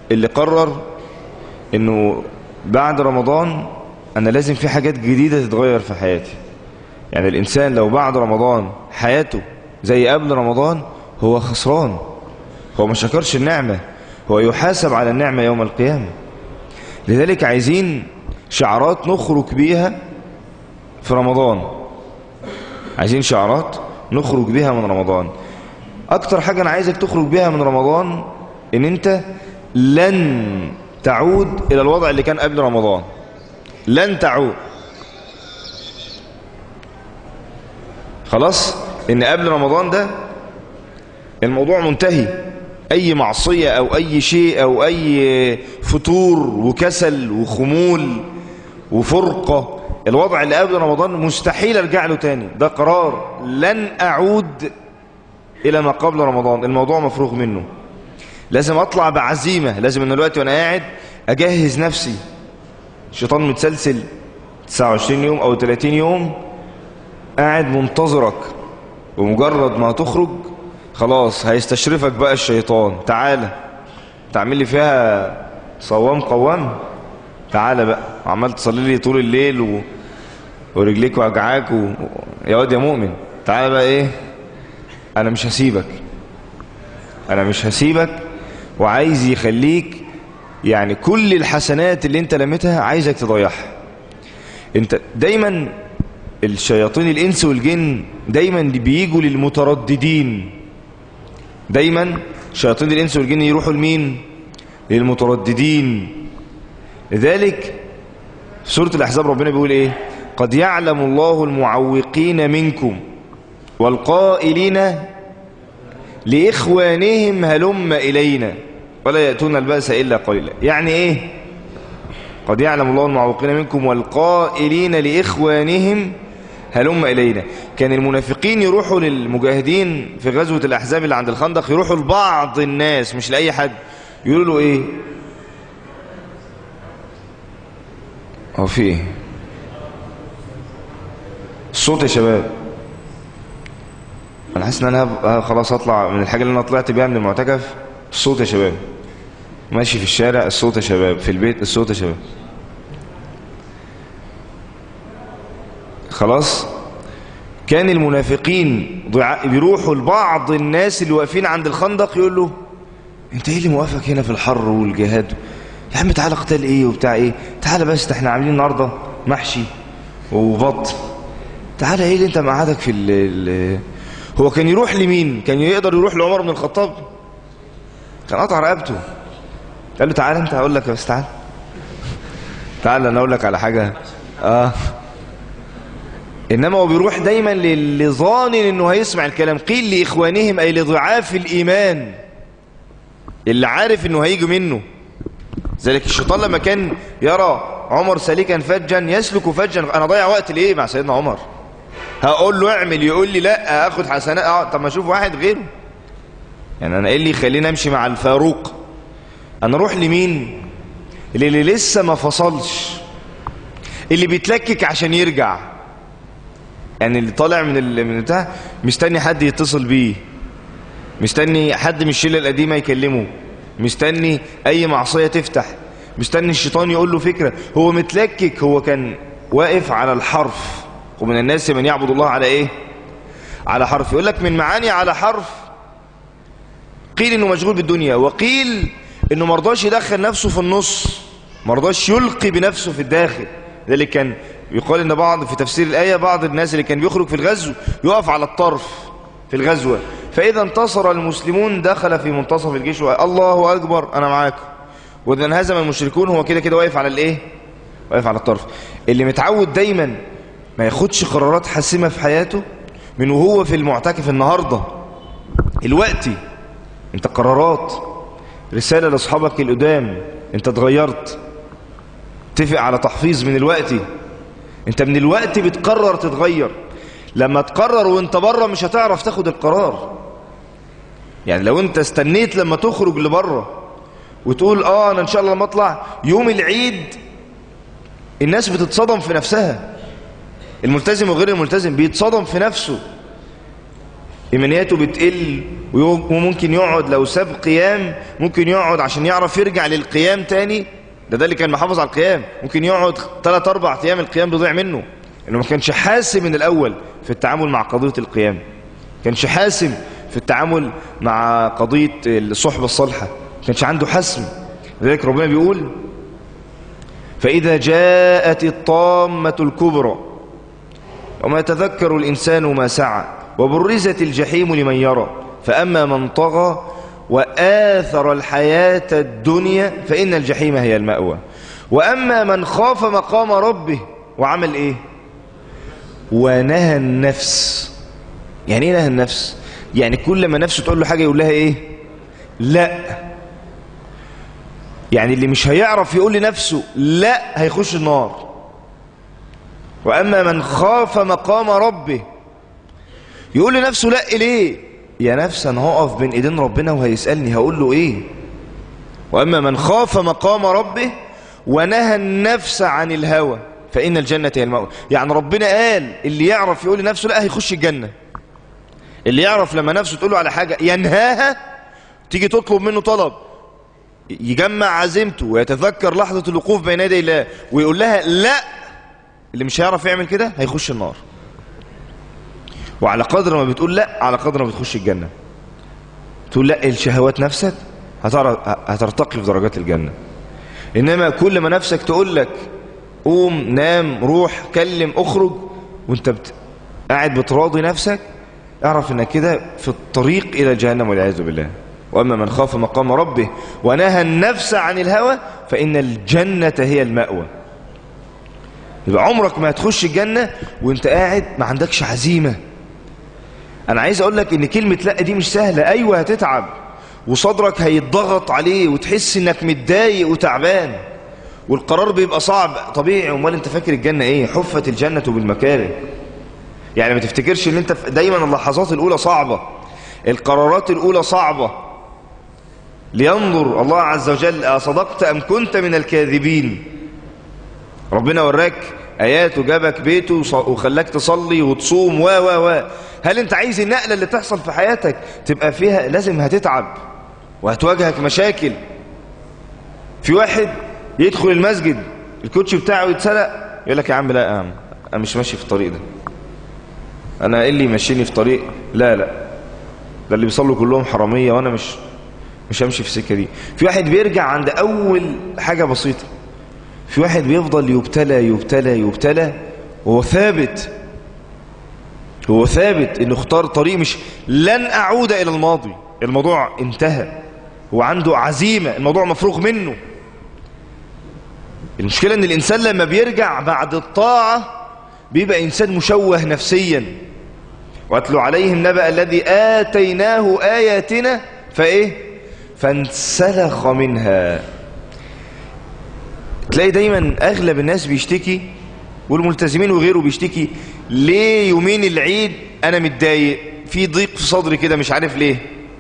اللي قرر انه بعد رمضان انا لازم في حاجات جديدة تتغير في حياتي. يعني الانسان لو بعد رمضان حياته زي قبل رمضان هو خسران، هو ما شكرش النعمة، هو يحاسب على النعمة يوم القيامة. لذلك عايزين شعارات نخرج بيها في رمضان، عايزين شعارات نخرج بيها من رمضان. اكتر حاجة انا عايزك تخرج بيها من رمضان ان انت لن تعود الى الوضع اللي كان قبل رمضان، لن تعود. خلاص ان قبل رمضان ده الموضوع منتهي، اي معصية او اي شيء او اي فتور وكسل وخمول وفرقة، الوضع اللي قبل رمضان مستحيل ارجع له تاني. ده قرار لن اعود الى ما قبل رمضان، الموضوع مفروغ منه. لازم اطلع بعزيمة، لازم ان دلوقتي وانا قاعد اجهز نفسي. الشيطان متسلسل 29 يوم او 30 يوم قاعد منتظرك، ومجرد ما تخرج خلاص هيستشرفك بقى الشيطان. تعالى تعمل لي فيها صوام قوام، تعالى بقى عمال تصلي لي طول الليل ورجليك وجعاك يا واد يا مؤمن، تعالى بقى ايه، انا مش هسيبك، انا مش هسيبك. وعايز يخليك يعني كل الحسنات اللي انت لمتها عايزك تضيعها. انت دايما الشياطين الانس والجن دايما بييجوا للمترددين، دايما شياطين الانس والجن يروحوا لمين؟ للمترددين. لذلك في سورة الأحزاب ربنا بيقول ايه؟ قد يعلم الله المعوقين منكم والقائلين لإخوانهم هلم إلينا ولا يأتون البأس إلا قليلا. يعني ايه قد يعلم الله المعوقين منكم والقائلين لإخوانهم هلم إلينا؟ كان المنافقين يروحوا للمجاهدين في غزوة الأحزاب اللي عند الخندق، يروحوا لبعض الناس مش لأي حد، يقولوا له ايه؟ هو في ايه الصوت يا شباب؟ انا حاسس ان انا خلاص هطلع من الحاجة اللي انا طلعت بيها من المعتكف. الصوت يا شباب، ماشي في الشارع الصوت يا شباب، في البيت الصوت يا شباب. خلاص كان المنافقين بيروحوا لبعض الناس اللي واقفين عند الخندق يقول له انت ايه اللي موقفك هنا في الحر والجهاد؟ يا عم تعالى قتال ايه وبتاع ايه، تعالى بس احنا عاملين النهارده محشي وبط، تعالى ايه اللي انت مقعدك في هو كان يروح لمين؟ كان يقدر يروح لعمر بن الخطاب، كان قطع رقبته. قال له تعالى انت هقول لك، بس تعالى تعالى انا اقول لك على حاجه. انما هو بيروح دايما للي ظانن انه هيسمع الكلام. قيل لاخوانهم اي لضعاف الايمان، اللي عارف انه هيجي منه. ذلك الشيطان لما كان يرى عمر سالكا فجا يسلك فجا، انا ضيع وقت ليه مع سيدنا عمر؟ هقول له اعمل يقول لي لا اخد حسنات، طب ما اشوف واحد غيره. يعني انا ايه اللي يخليني امشي مع الفاروق؟ انا اروح لمين؟ اللي لسه ما فصلش، اللي بيتلكك عشان يرجع. يعني اللي طالع من بتاع مستني حد يتصل بيه، مستني حد من الشله القديمه يكلمه، مستني اي معصيه تفتح، مستني الشيطان يقول له فكره. هو متلكك، هو كان واقف على الحرف. ومن الناس من يعبد الله على ايه؟ على حرف. يقول لك من معاني على حرف، قيل انه مشغول بالدنيا، وقيل انه مرضاش يدخل نفسه في النص، مرضاش يلقي بنفسه في الداخل. ذلك كان يقال ان بعض في تفسير الايه بعض الناس اللي كان بيخرج في الغزو يقف على الطرف في الغزوه، فاذا انتصر المسلمون دخل في منتصف الجيش الله اكبر انا معاكم، واذا انهزم المشركون هو كده كده واقف على الايه؟ واقف على الطرف. اللي متعود دايما ما ياخدش قرارات حاسمه في حياته من وهو في المعتكف النهارده الوقتي. انت قرارات، رساله لاصحابك القدام، انت اتغيرت، اتفق على تحفيظ من الوقت. انت من الوقت بتقرر تتغير. لما تقرر وانت بره مش هتعرف تاخد القرار. يعني لو انت استنيت لما تخرج لبره وتقول انا ان شاء الله لما اطلع يوم العيد، الناس بتتصدم في نفسها. الملتزم وغير الملتزم بيتصدم في نفسه. إيمانياته بتقل، وممكن يقعد لو ساب قيام ممكن يقعد عشان يعرف يرجع للقيام تاني. ده اللي كان محافظ على القيام، ممكن يقعد 3-4 أيام القيام بيضيع منه، إنه ما كانش حاسم من الأول في التعامل مع قضية القيام، ما كانش حاسم في التعامل مع قضية الصحبة الصالحة، ما كانش عنده حسم. لذلك ربنا بيقول: فإذا جاءت الطامة الكبرى وما يتذكر الإنسان ما سعى وبرزت الجحيم لمن يرى فأما من طغى وآثر الحياة الدنيا فإن الجحيم هي المأوى وأما من خاف مقام ربه وعمل إيه؟ ونهى النفس. يعني إيه نهى النفس؟ يعني كل ما نفسه تقول له حاجة يقول لها إيه؟ لا. يعني اللي مش هيعرف يقول لنفسه لا هيخش النار. وأما من خاف مقام ربه، يقول لنفسه لا ليه؟ يا نفس أنا هقف بين إيدين ربنا وهيسألني هقول له إيه؟ وأما من خاف مقام ربه ونهى النفس عن الهوى فإن الجنة هي المأوى. يعني ربنا قال اللي يعرف يقول لنفسه لا هيخش الجنة. اللي يعرف لما نفسه تقول له على حاجة ينهاها، تيجي تطلب منه طلب يجمع عزيمته ويتذكر لحظة الوقوف بين يدي الله ويقول لها لا، اللي مش هيعرف يعمل كده هيخش النار. وعلى قدر ما بتقول لا على قدر ما بتخش الجنة. تقول لا الشهوات نفسك هترتقي في درجات الجنة. إنما كل ما نفسك تقول لك قوم نام روح كلم اخرج وانت قاعد بتراضي نفسك، اعرف انك كده في الطريق الى جهنم والعياذ بالله. واما من خاف مقام ربه ونهى النفس عن الهوى فان الجنة هي المأوى. يبقى عمرك ما هتخش الجنة وانت قاعد ما عندكش عزيمة. انا عايز اقول لك ان كلمة لا دي مش سهلة. ايوه هتتعب وصدرك هيتضغط عليه وتحس انك متضايق وتعبان والقرار بيبقى صعب طبيعي. امال انت فاكر الجنة ايه؟ حفت الجنة بالمكاره. يعني ما تفتكرش ان انت دايما اللحظات الاولى صعبة، القرارات الاولى صعبة، لينظر الله عز وجل اصدقت ام كنت من الكاذبين. ربنا وراك ايات وجابك بيته وخلاك تصلي وتصوم هل انت عايز النقلة اللي تحصل في حياتك تبقى فيها لازم هتتعب وهتواجهك مشاكل؟ في واحد يدخل المسجد الكوتش بتاعه يتسرق يقول لك يا عم لا يا عم انا مش ماشي في الطريق ده، انا ايه اللي يمشيني في طريق؟ لا ده اللي بيصلوا كلهم حرامية وانا مش همشي في السكة دي. في واحد بيرجع عند اول حاجة بسيطة. في واحد بيفضل يبتلى وهو ثابت انه اختار طريق مش لن اعود الى الماضي، الموضوع انتهى، هو عنده عزيمة، الموضوع مفروغ منه. المشكلة ان الانسان لما بيرجع بعد الطاعة بيبقى انسان مشوه نفسيا. واتلو عليهم نبأ الذي آتيناه آياتنا فانسلخ منها. تلاقي دايما اغلب الناس بيشتكي والملتزمين وغيره بيشتكي ليه يومين العيد انا متضايق، في ضيق في صدري كده مش عارف ليه.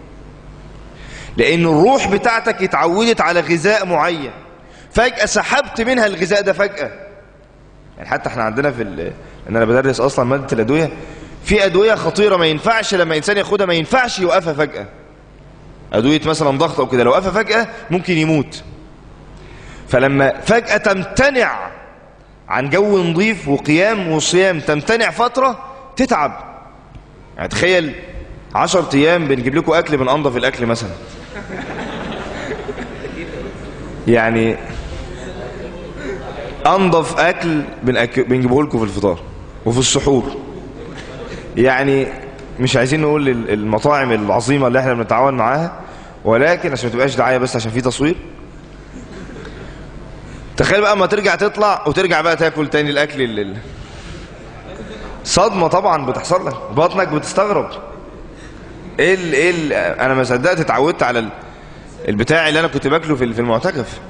لان الروح بتاعتك اتعودت على غذاء معين، فجأة سحبت منها الغذاء ده فجأة. يعني حتى احنا عندنا ان انا بدرس اصلا مادة الادوية، في ادوية خطيرة ما ينفعش لما انسان ياخدها ما ينفعش يوقفها فجأة. ادوية مثلا ضغط او كده لو وقفها فجأة ممكن يموت. فلما فجأة تمتنع عن جو نظيف وقيام وصيام، تمتنع فترة تتعب. يعني تخيل 10 ايام بنجيب لكم اكل من انضف الاكل مثلا، يعني انضف اكل بنجيبه لكم في الفطار وفي السحور. يعني مش عايزين نقول المطاعم العظيمة اللي احنا بنتعاون معاها، ولكن عشان ما تبقاش دعاية بس عشان في تصوير. تخيل بقى اما ترجع تطلع وترجع بقى تاكل تاني الاكل صدمة طبعا بتحصل لك، بطنك بتستغرب ايه انا ما صدقت اتعودت على البتاع اللي انا كنت باكله في المعتكف.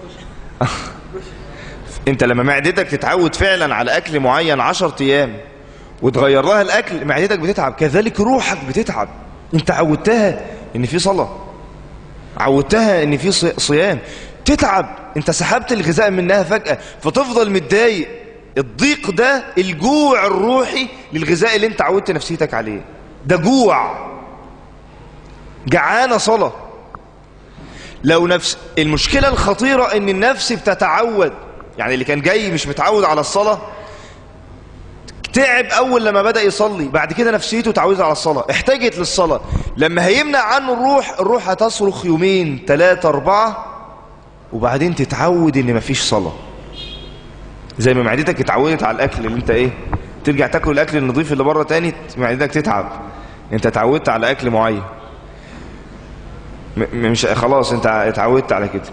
انت لما معدتك تتعود فعلا على اكل معين 10 ايام وتغير لها الاكل معدتك بتتعب، كذلك روحك بتتعب. انت عودتها ان في صلاة، عودتها ان في صيام، تتعب. انت سحبت الغذاء منها فجأة فتفضل متضايق. الضيق ده الجوع الروحي للغذاء اللي انت عودت نفسيتك عليه، ده جوع جعانة صلاة. لو نفس المشكلة الخطيرة ان النفس بتتعود، يعني اللي كان جاي مش متعود على الصلاة تعب اول لما بدأ يصلي، بعد كده نفسيته تعودت على الصلاة، احتاجت للصلاة، لما هيمنع عنه الروح هتصرخ يومين 3 4 وبعدين تتعود ان مفيش صلاة. زي ما معدتك اتعودت على الاكل اللي انت ايه ترجع تاكل الاكل النظيف اللي بره تاني معدتك تتعب، انت اتعودت على اكل معين، مش خلاص انت اتعودت على كده.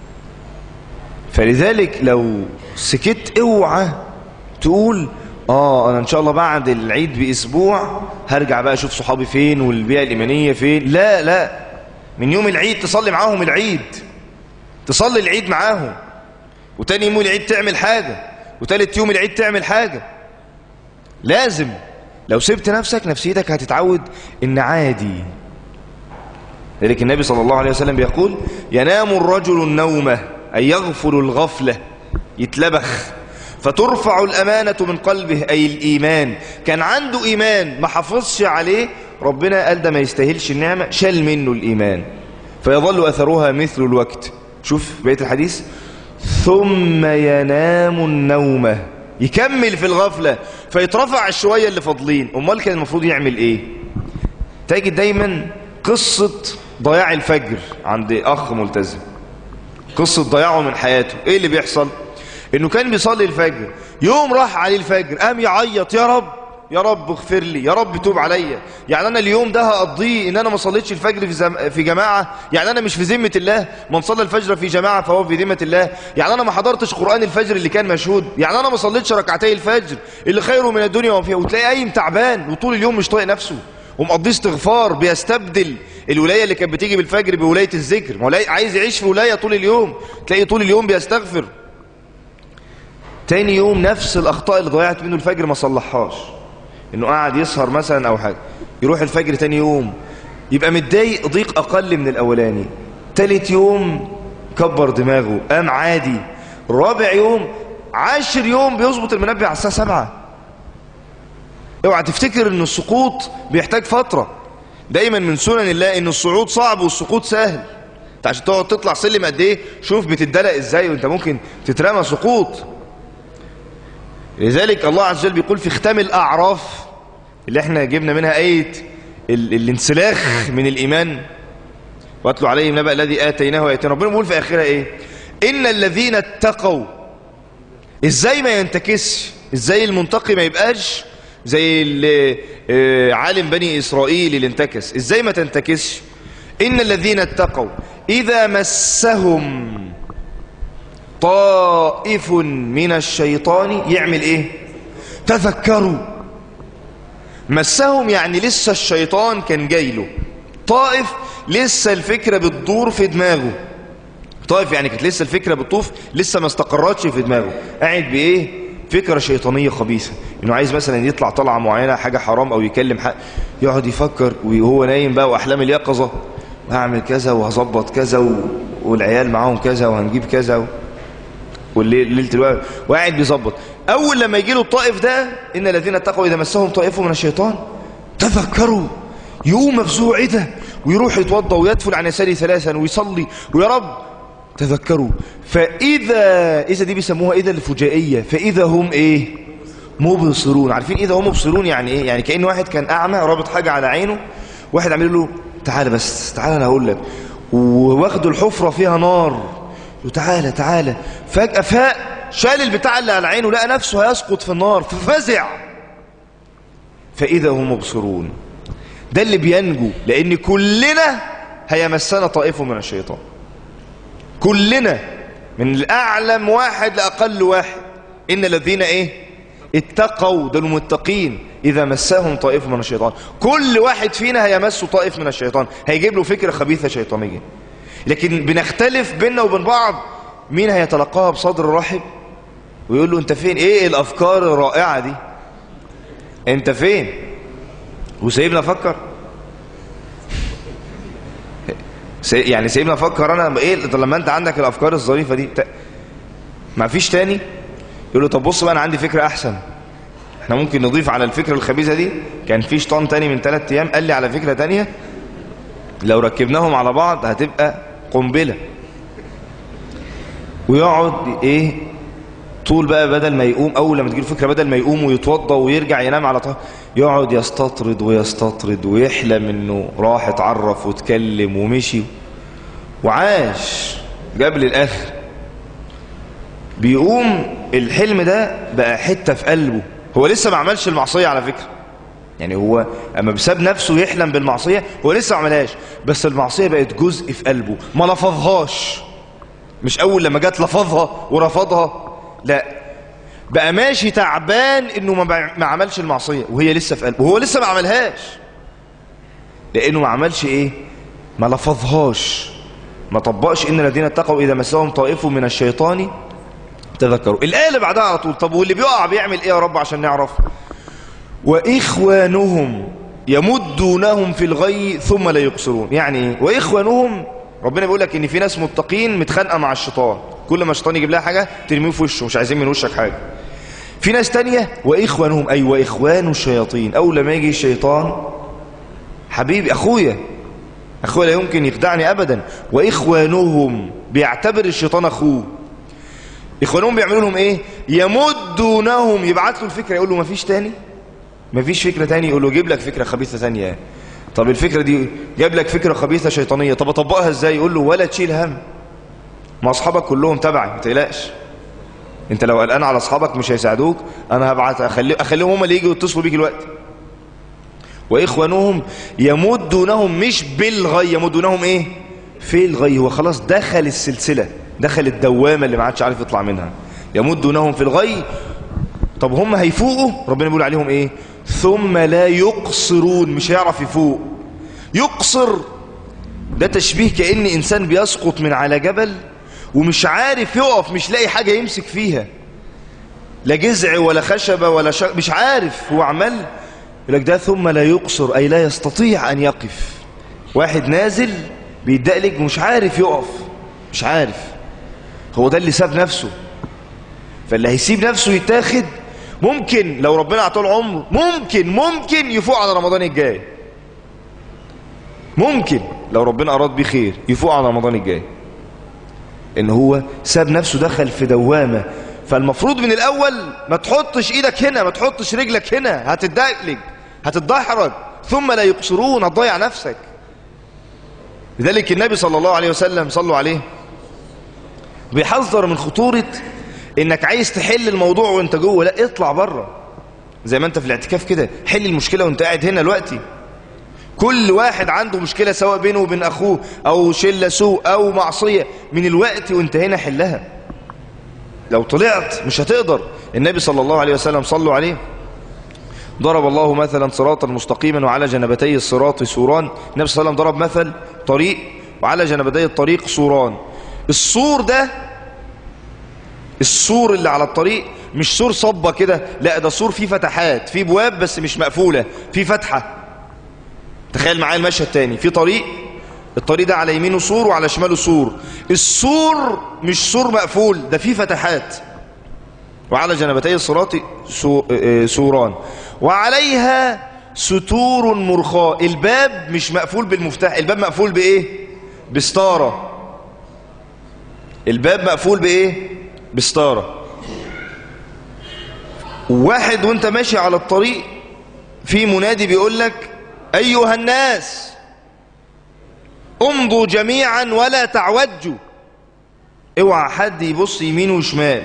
فلذلك لو سكت اوعى تقول انا ان شاء الله بعد العيد باسبوع هرجع بقى اشوف صحابي فين والبيئة الايمانية فين. لا، من يوم العيد تصلي معاهم العيد، تصلي العيد معاهم، وتاني يوم العيد تعمل حاجة، وتالت يوم العيد تعمل حاجة. لازم، لو سبت نفسك نفسيتك هتتعود ان عادي. لذلك النبي صلى الله عليه وسلم بيقول ينام الرجل النومة أي يغفل الغفلة، يتلبخ، فترفع الأمانة من قلبه أي الإيمان. كان عنده إيمان ما حافظش عليه، ربنا قال ده ما يستاهلش النعمة، شال منه الإيمان، فيظل أثرها مثل الوقت. شوف بقية الحديث، ثم ينام النومة، يكمل في الغفلة فيترفع الشوية اللي فاضلين. أمال كان المفروض يعمل إيه؟ تجد دايما قصة ضياع الفجر عند أخ ملتزم، قصة ضياعه من حياته. إيه اللي بيحصل؟ إنه كان بيصلي الفجر، يوم راح عليه الفجر قام يعيط، يا رب اغفر لي، يا رب توب عليا، يعني أنا اليوم ده هقضيه إن أنا ما صليتش الفجر في جماعة، يعني أنا مش في ذمة الله، من صلى الفجر في جماعة فهو في ذمة الله، يعني أنا ما حضرتش قرآن الفجر اللي كان مشهود، يعني أنا ما صليتش ركعتي الفجر اللي خيره من الدنيا وما فيها. وتلاقي قايم تعبان وطول اليوم مش طايق نفسه ومقضيه استغفار، بيستبدل الولاية اللي كانت بتيجي بالفجر بولاية الذكر، ما عايز يعيش في ولاية طول اليوم، تلاقيه طول اليوم بيستغفر. تاني يوم نفس الأخطاء اللي ضيعت منه الفجر ما صلحهاش، إنه قاعد يسهر مثلا أو حاجة، يروح الفجر تاني يوم يبقى متضايق ضيق أقل من الأولاني، تالت يوم كبر دماغه قام عادي، رابع يوم 10 يوم بيظبط المنبه على الساعة 7. اوعى تفتكر ان السقوط بيحتاج فترة، دايما من سنن الله ان الصعود صعب والسقوط سهل. انت عشان تقعد تطلع سلم قد ايه شوف بتدلق ازاي وانت ممكن تترمى سقوط. لذلك الله عز وجل بيقول في ختام الأعراف اللي احنا جبنا منها آية الانسلاخ من الإيمان، واتلو عليهم نبأ الذي آتيناه آياتنا، ربنا بيقول في آخرها ايه؟ إن الذين اتقوا. ازاي ما ينتكسش؟ ازاي المنتقي ما يبقاش زي عالم بني إسرائيل اللي انتكس؟ ازاي ما تنتكسش؟ إن الذين اتقوا إذا مسهم طائف من الشيطان يعمل ايه؟ تذكروا. مسهم يعني لسه الشيطان كان جاي له، طائف لسه الفكرة بتدور في دماغه، طائف يعني كانت لسه الفكرة بتطوف لسه ما استقرتش في دماغه، قاعد بايه؟ فكرة شيطانية خبيثة، انه عايز مثلا يطلع طلعة معينة حاجة حرام او يكلم حق، يقعد يفكر وهو نايم بقى واحلام اليقظة، هعمل كذا وهظبط كذا والعيال معاهم كذا وهنجيب كذا والليلة الوقت وقاعد بيظبط. اول لما يجي له الطائف ده ان الذين اتقوا اذا مسهم طائف من الشيطان تذكروا، يقوم مفزوع ايه ده ويروح يتوضا ويدفل عن يساره 3 ويصلي ويا رب تذكروا. فاذا دي بيسموها اذا الفجائيه، فاذا هم ايه؟ مبصرون. عارفين اذا هم مبصرون يعني ايه؟ يعني كأن واحد كان اعمى رابط حاجه على عينه، واحد عامل له تعالى بس تعالى انا هقول لك، وواخده الحفره فيها نار، تعالى تعالى، فجأة فاق شال البتاع اللي على عينه لقى نفسه هيسقط في النار ففزع. فإذا هم مبصرون. ده اللي بينجو، لأن كلنا هيمسنا طائف من الشيطان، كلنا من الأعلم واحد لأقل واحد. إن الذين إيه؟ اتقوا، ده المتقين، إذا مسهم طائف من الشيطان. كل واحد فينا هيمسه طائف من الشيطان، هيجيب له فكرة خبيثة شيطانية، لكن بنختلف بيننا وبين بعض مين هيتلقاها بصدر رحب ويقول له انت فين؟ ايه الافكار الرائعة دي؟ انت فين؟ وسيبنا افكر، يعني سيبنا افكر انا ايه لما انت عندك الافكار الظريفة دي ما فيش تاني؟ يقول له طب بص بقى انا عندي فكرة احسن، احنا ممكن نضيف على الفكرة الخبيثة دي. كان في شيطان تاني من 3 ايام قال لي على فكرة تانية لو ركبناهم على بعض هتبقى قنبلة. ويقعد ايه طول بقى، بدل ما يقوم اول لما تجيله فكرة بدل ما يقوم ويتوضى ويرجع ينام على طول، يقعد يستطرد ويستطرد ويحلم انه راح اتعرف واتكلم ومشي وعاش جاب للاخر. بيقوم الحلم ده بقى حتة في قلبه، هو لسه ما عملش المعصية على فكرة، يعني هو اما بساب نفسه يحلم بالمعصية هو لسه ما عملهاش، بس المعصية بقت جزء في قلبه، ما لفظهاش، مش اول لما جت لفظها ورفضها، لا بقى ماشي تعبان انه ما عملش المعصية وهي لسه في قلبه، وهو لسه ما عملهاش لانه ما عملش ايه، ما لفظهاش، ما طبقش ان الذين اتقوا اذا مسهم طائف من الشيطان تذكروا. الآية اللي بعدها على طول، طب واللي بيقع بيعمل ايه يا رب عشان نعرف؟ وإخوانهم يمدونهم في الغي ثم لا يقصرون. يعني ايه وإخوانهم؟ ربنا بيقول لك ان في ناس متقين متخانقه مع الشيطان، كل ما الشيطان يجيب لها حاجه ترميه في وشه، مش عايزين من وشك حاجه. في ناس تانية واخوانهم اي واخوان الشياطين، اول لما يجي الشيطان حبيبي اخويا لا يمكن يخدعني ابدا، واخوانهم بيعتبر الشيطان اخوه. اخوانهم بيعملوا لهم ايه؟ يمدونهم، يبعت له الفكره يقول له مفيش تاني، مفيش فكره تاني، يقول له جيب لك فكره خبيثه ثانيه. طب الفكرة دي جاب لك فكرة خبيثة شيطانية، طب اطبقها ازاي؟ يقول له ولا تشيل هم، ما اصحابك كلهم تبعي ما تقلقش، انت لو قلقان على اصحابك مش هيساعدوك، انا هبعت اخليهم هم اللي يجوا يتصلوا بيك الوقت. واخوانهم يمدونهم مش بالغي، يمدونهم ايه؟ في الغي، هو خلاص دخل السلسلة، دخل الدوامة اللي ما عادش عارف يطلع منها، يمدونهم في الغي. طب هم هيفوقوا؟ ربنا بيقول عليهم ايه؟ ثم لا يقصرون، مش هيعرف يفوق. يقصر ده تشبيه كأن إنسان بيسقط من على جبل ومش عارف يقف، مش لاقي حاجة يمسك فيها، لا جذع ولا خشبة ولا مش عارف، هو عمال يقول لك ده ثم لا يقصر، أي لا يستطيع أن يقف. واحد نازل بيدقلج مش عارف يقف، مش عارف، هو ده اللي ساب نفسه. فاللي هيسيب نفسه يتاخد ممكن لو ربنا عطاه عمر ممكن يفوق على رمضان الجاي، ممكن لو ربنا أراد بيه خير يفوق على رمضان الجاي، إن هو ساب نفسه دخل في دوامة. فالمفروض من الأول ما تحطش إيدك هنا، ما تحطش رجلك هنا، هتدقلج هتتدحرج. ثم لا يقصرون، هتضيع نفسك. لذلك النبي صلى الله عليه وسلم صلوا عليه بيحذر من خطورة انك عايز تحل الموضوع وانت جوه، لا اطلع بره، زي ما انت في الاعتكاف كده، حل المشكلة وانت قاعد هنا دلوقتي. كل واحد عنده مشكلة سواء بينه وبين اخوه او شلة سوء او معصية، من الوقت وانت هنا حلها. لو طلعت مش هتقدر. النبي صلى الله عليه وسلم صلوا عليه ضرب الله مثلا صراطا مستقيما وعلى جنبتي الصراط سوران. النبي صلى الله عليه وسلم ضرب مثل طريق وعلى جنبتي الطريق سوران. السور ده، السور اللي على الطريق مش سور صبة كده، لا ده سور فيه فتحات، فيه بواب بس مش مقفولة، فيه فتحة. تخيل معايا المشهد تاني، في طريق، الطريق ده على يمينه سور وعلى شماله سور، السور مش سور مقفول، ده فيه فتحات. وعلى جنبتي الصراط سوران وعليها ستور مرخاة. الباب مش مقفول بالمفتاح، الباب مقفول بإيه؟ بستارة. الباب مقفول بإيه؟ بستارة. واحد وانت ماشي على الطريق في منادي بيقول لك أيها الناس امضوا جميعا ولا تعوجوا، اوعى حد يبص يمين وشمال،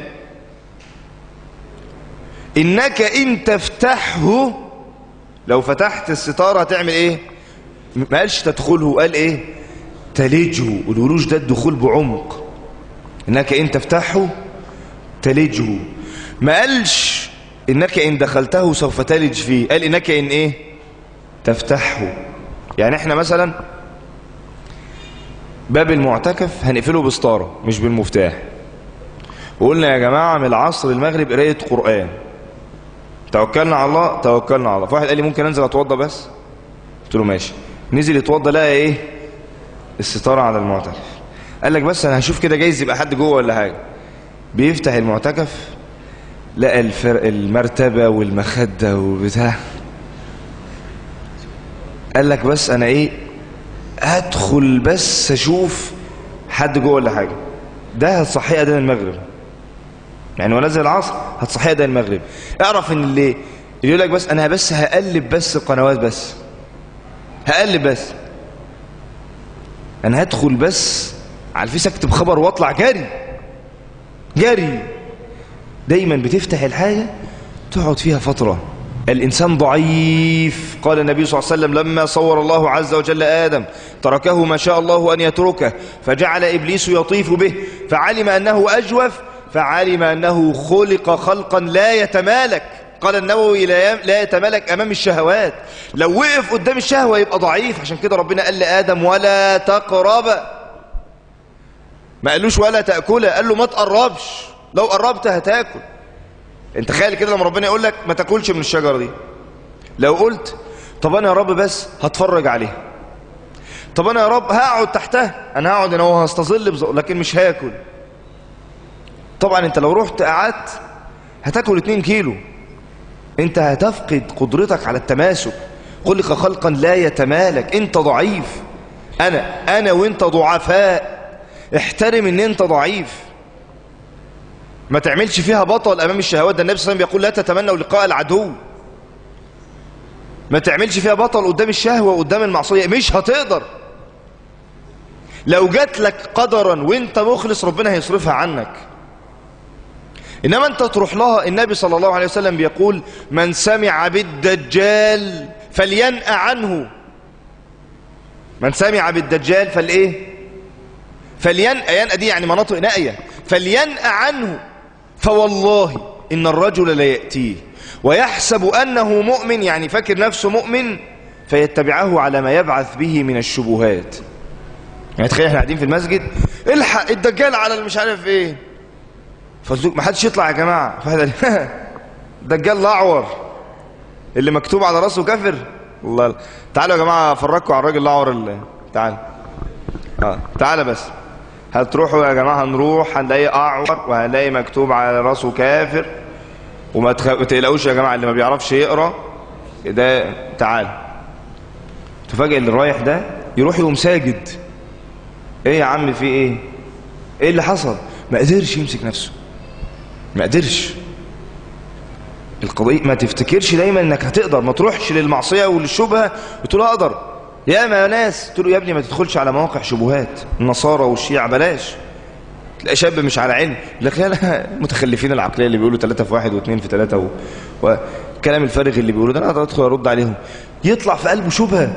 إنك إن تفتحه، لو فتحت الستارة هتعمل إيه؟ ما قالش تدخله، قال إيه؟ تلجه. الولوج ده الدخول بعمق. إنك إن تفتحه تلجه. ما قالش إنك إن دخلته سوف تلج فيه، قال إنك إن إيه؟ تفتحه. يعني إحنا مثلا باب المعتكف هنقفله بستارة مش بالمفتاح، وقلنا يا جماعة من العصر المغرب قراية قرآن، توكلنا على الله توكلنا على الله. فواحد قال لي ممكن انزل اتوضى بس؟ قلت له ماشي. نزل يتوضى لقى ايه؟ الستاره على المعتكف. قال لك بس انا هشوف كده جايز يبقى حد جوه ولا حاجه. بيفتح المعتكف لقى المرتبه والمخده وبتاع. قال لك بس انا ايه هدخل بس اشوف حد جوه ولا حاجه، ده هتصحيه اذان المغرب. يعني ونزل العصر هتصحيه اذان المغرب. اعرف ان اللي يقول لك بس انا بس هقلب بس القنوات، بس هقلب بس، انا هدخل بس على الفيس اكتب خبر واطلع جري جري. دايما بتفتح الحاجه تقعد فيها فتره. الإنسان ضعيف. قال النبي صلى الله عليه وسلم لما صور الله عز وجل آدم تركه ما شاء الله أن يتركه، فجعل إبليس يطيف به، فعلم أنه أجوف، فعلم أنه خلق خلقا لا يتمالك. قال النووي لا يتمالك أمام الشهوات. لو وقف قدام الشهوة يبقى ضعيف. عشان كده ربنا قال لآدم ولا تقرب، ما قالوش ولا تأكل، قال له ما تقربش، لو قربت هتاكل. انت تخيل كده لما ربنا يقول لك ما تاكلش من الشجره دي، لو قلت طب انا يا رب بس هتفرج عليها، طب انا يا رب هقعد تحتها، انا هقعد انا وهستظل لكن مش هاكل. طبعا انت لو رحت قعدت هتاكل 2 كيلو. انت هتفقد قدرتك على التماسك. خلق خلقا لا يتمالك. انت ضعيف. انا وانت ضعفاء. احترم ان انت ضعيف، ما تعملش فيها بطل امام الشهوات. ده النبي صلى الله عليه وسلم بيقول لا تتمنوا لقاء العدو. ما تعملش فيها بطل قدام الشهوه وقدام المعصيه، مش هتقدر. لو جات لك قدرا وانت مخلص ربنا هيصرفها عنك. انما انت تروح لها. النبي صلى الله عليه وسلم بيقول من سمع بالدجال فلينأ عنه. من سمع بالدجال فالايه؟ فلينأ. دي يعني مناطق نائيه. فلينأ عنه، فوالله إن الرجل ليأتيه ويحسب أنه مؤمن، يعني فاكر نفسه مؤمن، فيتبعه على ما يبعث به من الشبهات. يعني تخيل احنا قاعدين في المسجد، الحق الدجال على المش عارف ايه، فالزوج ما حدش يطلع يا جماعة، فهذا الدجال الأعور اللي مكتوب على راسه كافر. الله، تعالوا يا جماعة افرجكم على الراجل الأعور اللي تعالى بس. هتروحوا يا جماعة، هنروح هنلاقي أعور وهنلاقي مكتوب على راسه كافر. وما تقلقوش يا جماعة، اللي ما بيعرفش يقرأ ده تعال. تفاجئ اللي رايح ده يروح يقوم ساجد. ايه يا عم في ايه؟ ايه اللي حصل؟ ما قدرش يمسك نفسه، ما قدرش. القضية ما تفتكرش دايما انك هتقدر. ما تروحش للمعصية وللشبهة وتقول اقدر. يا ما ناس تقول له يا ابني ما تدخلش على مواقع شبهات النصارى والشيعة، بلاش. تلاقي شاب مش على علم لك لا متخلفين العقلية اللي بيقولوا 3 في 1 و2 في 3 والكلام الفارغ اللي بيقولوا ده، انا ادخل ارد عليهم يطلع في قلبه شبهة.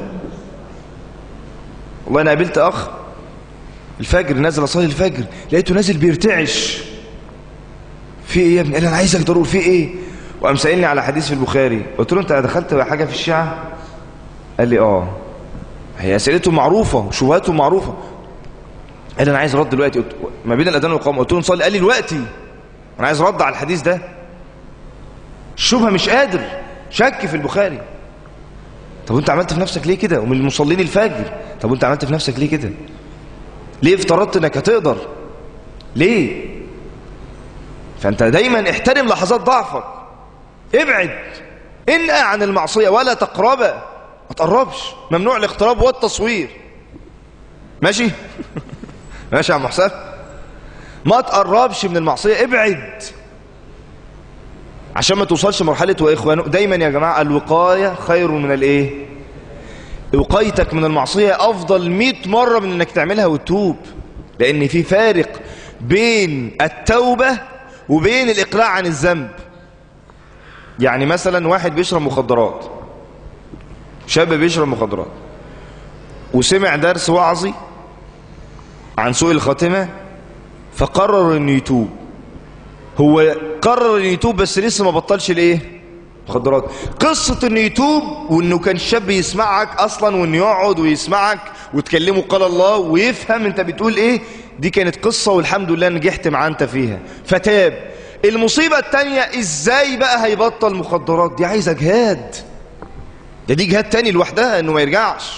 والله انا قابلت اخ الفجر نازل اصلي الفجر، لقيته نازل بيرتعش. في ايه يا ابني؟ قال انا عايزك ضروري. في ايه؟ وقام سألني على حديث في البخاري. قلت له انت دخلت حاجة في الشيعة؟ قال لي هي اسئلته معروفه وشبهاته معروفه. قال انا عايز رد دلوقتي. ما بين الاذان والقامه. قلت له نصلي. قال لي دلوقتي انا عايز رد على الحديث ده. الشبهه مش قادر، شك في البخاري. طب وانت عملت في نفسك ليه كده؟ ومن المصلين الفجر. طب وانت عملت في نفسك ليه كده؟ ليه افترضت انك هتقدر؟ ليه؟ فانت دايما احترم لحظات ضعفك. ابعد، انأى عن المعصيه ولا تقربها. ما تقربش. ممنوع الاقتراب والتصوير. ماشي؟ ماشي يا عم حسام؟ ما تقربش من المعصيه، ابعد عشان ما توصلش مرحله واخوانه. دايما يا جماعه الوقايه خير من الايه؟ وقايتك من المعصيه افضل 100 مره من انك تعملها وتتوب. لان في فارق بين التوبه وبين الاقلاع عن الذنب. يعني مثلا واحد بيشرب مخدرات، شاب بيشرب مخدرات وسمع درس وعظي عن سوء الخاتمة فقرر انه يتوب. هو قرر انه يتوب بس لسه ما بطلش الايه؟ مخدرات. قصة انه يتوب وانه كان شاب يسمعك اصلا، وانه يقعد ويسمعك وتكلمه قال الله ويفهم انت بتقول ايه، دي كانت قصة والحمد لله نجحت معاه انت فيها فتاب. المصيبة التانية ازاي بقى هيبطل مخدرات؟ دي عايزة جهاد. دي جهاد تاني لوحدها انه ما يرجعش.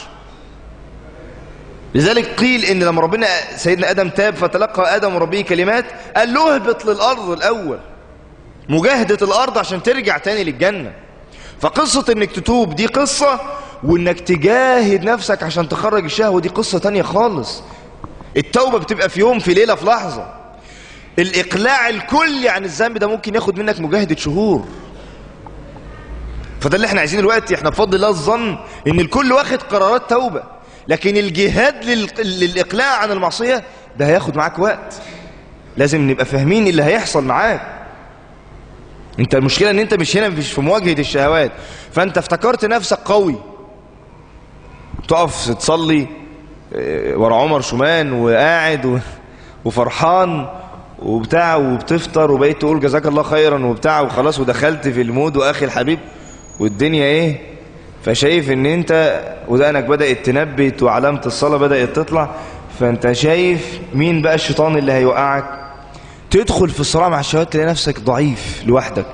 لذلك قيل ان لما ربنا سيدنا ادم تاب فتلقى ادم ربه كلمات، قال له اهبط للارض الاول، مجاهدة الارض عشان ترجع تاني للجنة. فقصة انك تتوب دي قصة، وانك تجاهد نفسك عشان تخرج الشهوة دي قصة تانية خالص. التوبة بتبقى في يوم، في ليلة، في لحظة. الإقلاع الكلي عن الذنب ده ممكن ياخد منك مجاهدة شهور. فده اللي احنا عايزين دلوقتي. احنا بفضل الله الظن ان الكل واخد قرارات توبة، لكن الجهاد للإقلاع عن المعصية ده هياخد معاك وقت. لازم نبقى فاهمين اللي هيحصل معاك. انت المشكلة ان انت مش هنا، مش في مواجهة الشهوات، فانت افتكرت نفسك قوي، تقف تصلي ورا عمر شومان وقاعد وفرحان وبتاع وبتفطر وبقيت تقول جزاك الله خيرا وبتاع وخلاص ودخلت في المود واخي الحبيب والدنيا ايه. فشايف ان انت ودقنك بدأت تنبت وعلامة الصلاة بدأت تطلع، فانت شايف مين بقى الشيطان اللي هيوقعك. تدخل في الصراع مع الشهوات تلاقي نفسك ضعيف لوحدك.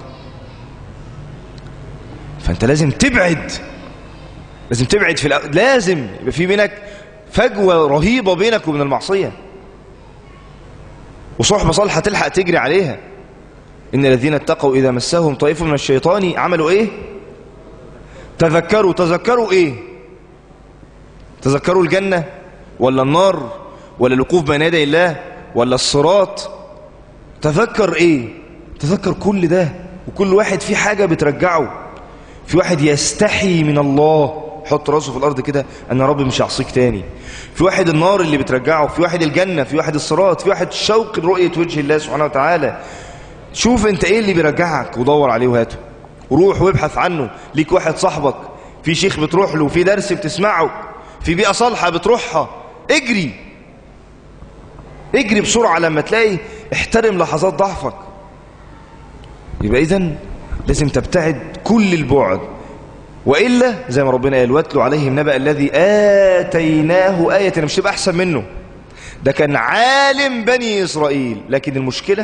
فانت لازم تبعد، لازم تبعد لازم يبقى في بينك فجوة رهيبة بينك وبين المعصية، وصحبة صالحة تلحق تجري عليها. إن الذين اتقوا إذا مسهم طائف من الشيطان عملوا إيه؟ تذكروا إيه؟ تذكروا الجنة ولا النار ولا الوقوف بين يدي الله ولا الصراط؟ تذكر إيه؟ تذكر كل ده. وكل واحد فيه حاجة بترجعه. في واحد يستحي من الله، حط راسه في الأرض كده أنا ربي مش هعصيك تاني. في واحد النار اللي بترجعه، في واحد الجنة، في واحد الصراط، في واحد الشوق لرؤية وجه الله سبحانه وتعالى. شوف انت ايه اللي بيرجعك ودور عليه وهاته، وروح وابحث عنه. ليك واحد صاحبك، في شيخ بتروح له، في درس بتسمعه، في بيئة صالحة بتروحها، اجري اجري بسرعة لما تلاقي. احترم لحظات ضعفك. يبقى إذن لازم تبتعد كل البعد، وإلا زي ما ربنا قال واتلو عليهم نبأ الذي آتيناه آية. مش تبقى أحسن منه، ده كان عالم بني إسرائيل. لكن المشكلة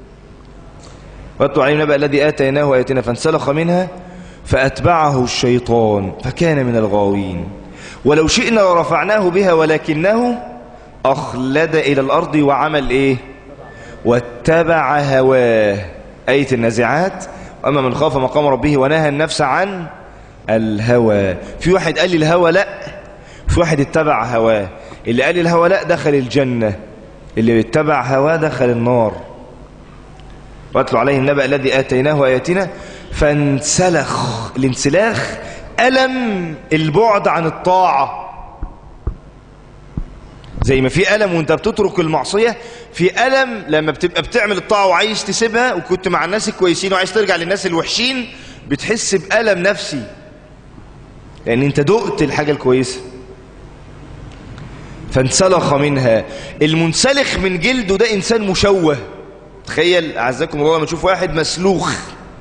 واتلو عليهم نبأ الذي آتيناه آياتنا فانسلخ منها فأتبعه الشيطان فكان من الغاوين. ولو شئنا لرفعناه بها ولكنه أخلد إلى الأرض وعمل إيه؟ واتبع هواه. آية النازعات أما من خاف مقام ربه ونهى النفس عن الهوى. في واحد قال لي الهوى لا، في واحد اتبع هواه. اللي قال لي الهوى لا دخل الجنة، اللي اتبع هواه دخل النار. واتلو عليهم نبأ الذي آتيناه آياتنا فانسلخ. الانسلاخ ألم البعد عن الطاعة. زي ما في ألم وانت بتترك المعصية، في ألم لما بتبقى بتعمل الطاعة وعايز تسيبها وكنت مع الناس الكويسين وعايز ترجع للناس الوحشين، بتحس بألم نفسي لأن انت دقت الحاجة الكويسة. فانسلخ منها. المنسلخ من جلده ده إنسان مشوه. تخيل أعزكم الله لما تشوف واحد مسلوخ.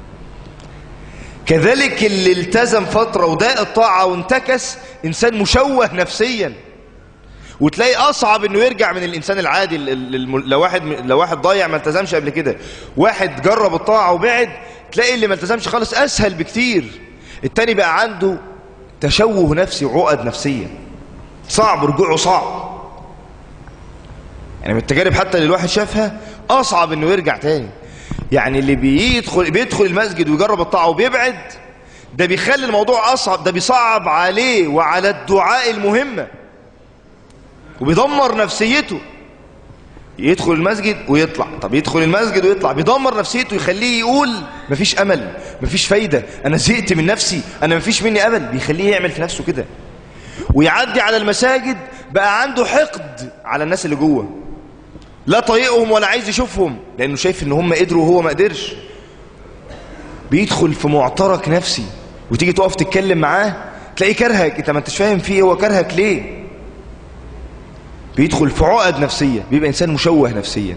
كذلك اللي التزم فترة وداء الطاعة وانتكس إنسان مشوه نفسيا. وتلاقي أصعب إنه يرجع من الإنسان العادي. لو واحد ضايع ما التزمش قبل كده، واحد جرب الطاعة وبعد، تلاقي اللي ما التزمش خالص أسهل بكتير. التاني بقى عنده تشوه نفسي وعقد نفسية، صعب رجوعه، صعب. يعني من التجارب حتى اللي الواحد شافها أصعب إنه يرجع تاني. يعني اللي بيدخل المسجد ويجرب الطاعة وبيبعد، ده بيخلي الموضوع أصعب، ده بيصعب عليه وعلى الدعاء المهمة وبيدمر نفسيته. يدخل المسجد ويطلع، طب يدخل المسجد ويطلع، بيدمر نفسيته، يخليه يقول مفيش أمل، مفيش فايدة، أنا زهقت من نفسي، أنا مفيش مني أمل. بيخليه يعمل في نفسه كده. ويعدي على المساجد بقى عنده حقد على الناس اللي جوه، لا طايقهم ولا عايز يشوفهم لأنه شايف إن هم قدروا وهو ما قدرش. بيدخل في معترك نفسي، وتيجي تقف تتكلم معاه تلاقيه كرهك، انت ما انتش فاهم فيه هو كرهك ليه. بيدخل في عقد نفسية، بيبقى إنسان مشوه نفسيا.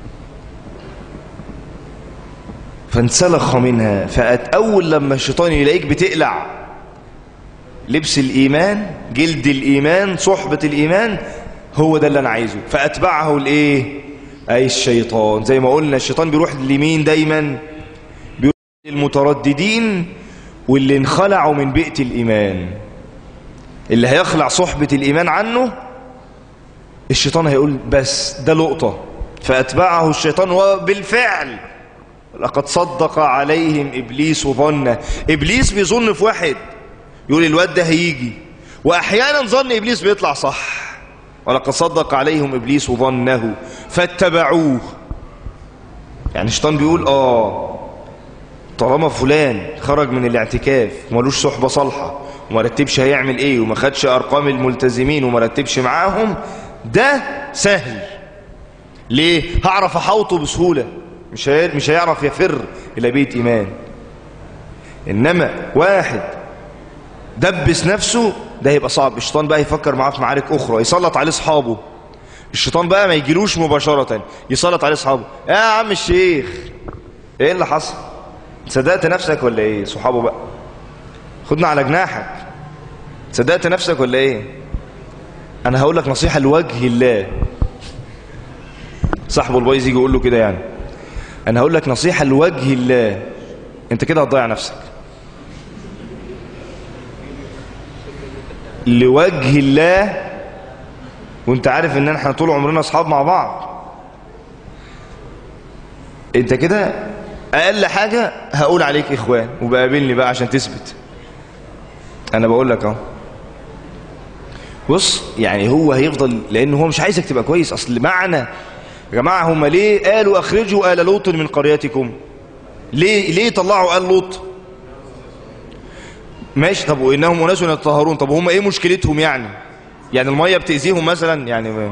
فانسلخ منها. أول لما الشيطان يلاقيك بتقلع لبس الإيمان، جلد الإيمان، صحبة الإيمان، هو ده اللي أنا عايزه. فأتبعه الإيه؟ أي الشيطان. زي ما قلنا الشيطان بيروح لليمين دايما، بيروح للمترددين واللي انخلعوا من بيئة الإيمان. اللي هيخلع صحبة الإيمان عنه الشيطان هيقول بس ده لقطة. فأتبعه الشيطان، وبالفعل لقد صدق عليهم إبليس ظنه. إبليس بيظن في واحد يقول الواد ده هيجي، واحيانا ظن ابليس بيطلع صح، ولقد صدق عليهم ابليس ظنه فاتبعوه. يعني الشيطان بيقول طالما فلان خرج من الاعتكاف ومالوش صحبة صالحة وما رتبش هيعمل ايه وما خدش ارقام الملتزمين وما رتبش معاهم، ده سهل. ليه؟ هعرف احوطه بسهولة، مش هيعرف يفر الى بيت ايمان. انما واحد دبس نفسه ده هيبقى صعب. الشيطان بقى يفكر معاه في معارك اخرى، يسلط عليه اصحابه. الشيطان بقى ما يجيلوش مباشرة، يسلط عليه اصحابه. يا عم الشيخ ايه اللي حصل؟ صدقت نفسك ولا ايه؟ صحابه بقى خدنا على جناحك، صدقت نفسك ولا ايه؟ انا هقول لك نصيحة لوجه الله. صاحبه البايظ يجي يقول له كده، يعني انا هقول لك نصيحة لوجه الله، انت كده هتضيع نفسك. لوجه الله، وانت عارف ان احنا طول عمرنا اصحاب مع بعض. انت كده اقل حاجة هقول عليك اخوان، وبقابلني بقى عشان تثبت. انا بقول لك اهو. بص يعني هو هيفضل، لانه هو مش عايزك تبقى كويس. اصل معنى يا جماعة هم ليه قالوا اخرجوا آل لوط من قريتكم؟ ليه طلعوا آل لوط؟ ماشي، طب وانهم اناس يتطهرون، طب هم ايه مشكلتهم يعني المية بتأذيهم مثلا يعني؟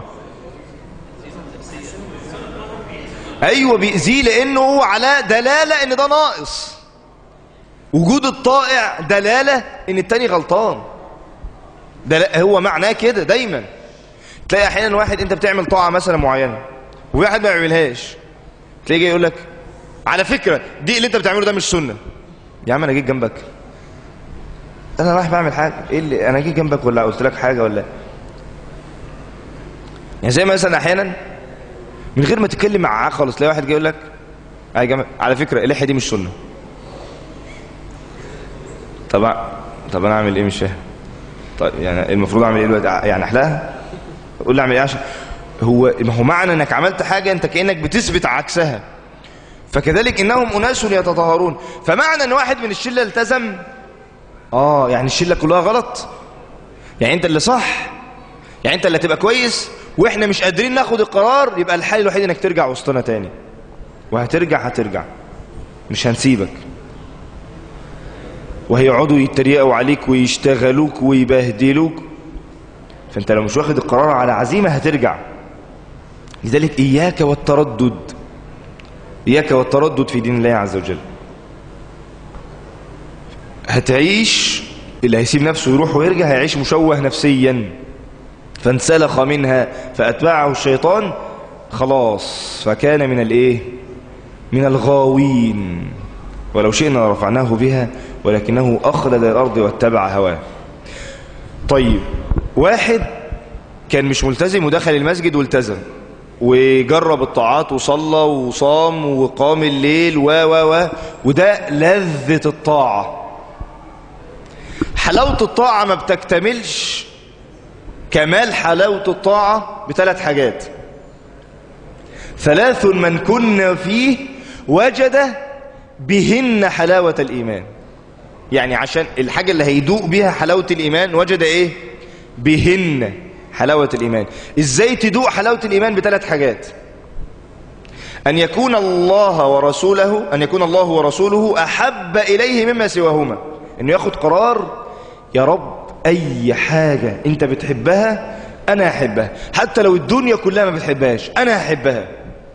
ايوه بيأذيه، لانه هو على دلالة ان ده ناقص. وجود الطائع دلالة ان التاني غلطان. هو معناه كده. دايما تلاقي احيانا واحد انت بتعمل طاعة مثلا معينة وواحد ما يعملهاش، تلاقي جاي يقول لك على فكرة دي اللي انت بتعمله ده مش سنة. يا عم انا جيت جنبك، انا رايح بعمل حاجة، ايه اللي انا جيت جنبك ولا قلت لك حاجة ولا؟ يعني زي مثلا احيانا من غير ما تتكلم معاه خالص تلاقي واحد جاي يقول لك على فكرة اللحية دي مش سنة. طب انا اعمل ايه؟ مش فاهم. طيب يعني المفروض اعمل ايه دلوقتي؟ يعني احلاها؟ قول لي اعمل ايه عشان ما هو معنى انك عملت حاجة انت كأنك بتثبت عكسها. فكذلك انهم اناس يتطهرون. فمعنى ان واحد من الشلة التزم يعني الشلة كلها غلط، يعني انت اللي صح، يعني انت اللي هتبقى كويس واحنا مش قادرين ناخد القرار، يبقى الحل الوحيد انك ترجع وسطنا تاني. هترجع مش هنسيبك. وهيقعدوا يتريقوا عليك ويشتغلوك ويبهدلوك، فانت لو مش واخد القرار على عزيمة هترجع. لذلك اياك والتردد في دين الله عز وجل. هتعيش اللي هيسيب نفسه يروح ويرجع هيعيش مشوه نفسيا. فانسلخ منها فأتبعه الشيطان خلاص فكان من الغاوين. ولو شئنا رفعناه بها ولكنه أخلد الأرض واتبع هواه. طيب واحد كان مش ملتزم ودخل المسجد والتزم وجرب الطاعات وصلى وصام وقام الليل وده لذة الطاعة. حلاوة الطاعة ما بتكتملش كمال حلاوة الطاعة بثلاث حاجات. 3 من كنا فيه وجد بهن حلاوة الإيمان. يعني عشان الحاجة اللي هيدوق بها حلاوة الإيمان وجد بهن حلاوة الإيمان. إزاي تدوق حلاوة الإيمان؟ ب3 حاجات. أن يكون الله ورسوله أحب إليه مما سواهما. أنه ياخد قرار، يا رب أي حاجة أنت بتحبها أنا أحبها، حتى لو الدنيا كلها ما بتحبهاش أنا أحبها.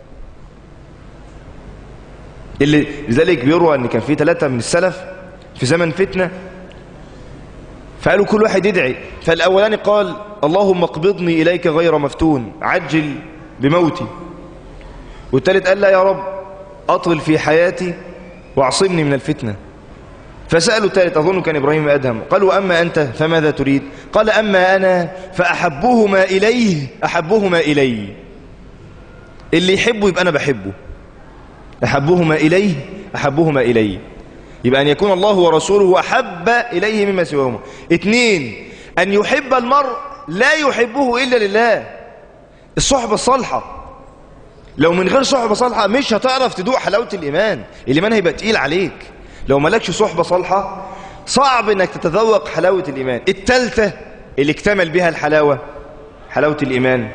لذلك بيروى أن كان في 3 من السلف في زمن فتنة، فقالوا كل واحد يدعي. فالأولاني قال اللهم اقبضني إليك غير مفتون، عجل بموتي. والثالث قال لا يا رب أطول في حياتي واعصمني من الفتنة. فسألوا الثالث أظن كان إبراهيم أدهم، قالوا أما أنت فماذا تريد؟ قال أما أنا فأحبهما إلي. اللي يحبه يبقى أنا بحبه. أحبهما إلي. يبقى أن يكون الله ورسوله أحب إليه مما سواهما. 2 أن يحب المرء لا يحبه إلا لله. الصحبة الصالحة، لو من غير صحبة صالحة مش هتعرف تدوق حلاوة الإيمان. الإيمان هيبقى تقيل عليك. لو مالكش صحبة صالحة صعب انك تتذوق حلاوة الإيمان. التالتة اللي اكتمل بها الحلاوة، حلاوة الإيمان،